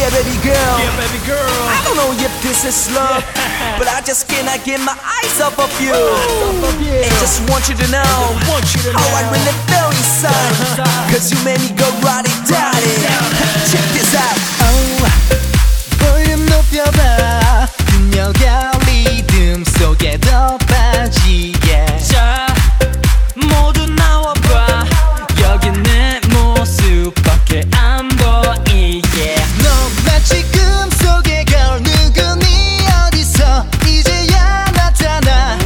Yeah, baby girl. Yeah, baby girl. I don't know if this is love, but I just cannot get my eyes off of you. And just want you to know how I really feel inside. Cause you made me go roddy-dotty. Check this out. 볼륨 높여봐. 그녀가 리듬 속에 더 빠지게. 자, 모두 나와봐. 여기 내 모습밖에 안 보이게. 너 마치 꿈속의 girl. 누구니 어디서 이제야 나타나.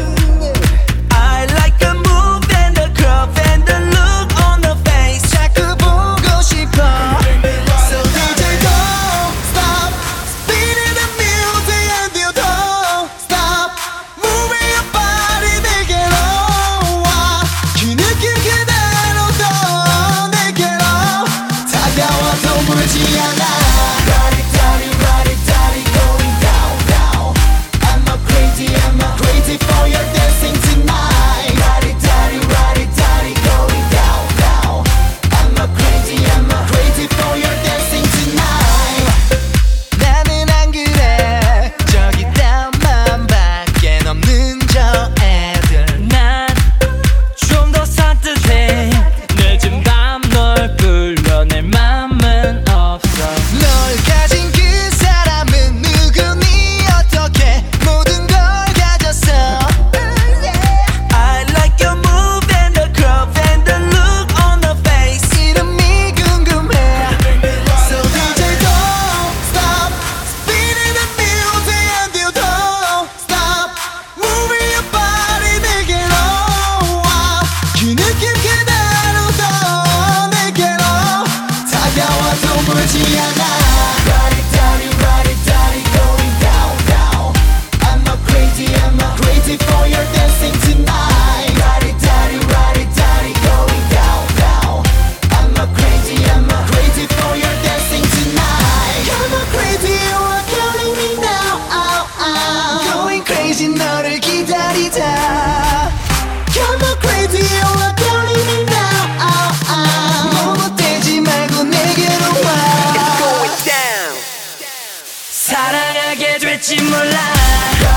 I like the move and the curve and the look on the face. 자꾸 보고 싶어. So DJ don't stop spinning the music and you don't stop moving your body 내게로 와. 그 느낌 그대로 더 내게로 다가와도 물지 않아. Roddy-dotty, going down, down. I'm a crazy for your dancing tonight. Roddy-dotty, going down, down. I'm a crazy for your dancing tonight. 나는 안 그래. 저기 땀만밖에 없는 저 애들. 난 좀 더 산뜻해. 늦은 밤 널 불러낼 맘은 없어. 널 가진 그 사람은 누구니 어떻게 모든 걸 가졌어. I like your move and the curve and the look on the face. 이름이 궁금해. So DJ don't stop spinning the music and you don't stop moving your body 내게로 와. 그 느낌 그대로 더 내게로 다가와도 물지 않아. Roddy-dotty, going down, down. I'm a crazy for your dancing tonight. Roddy-dotty, going down, down. I'm a crazy for your dancing tonight. You're not crazy, you are killing me now. Going crazy 너를 기다리다. You're not crazy, you are killing me now. 머뭇대지 말고 내게로 와. It's going down. 사랑하게 될지 몰라.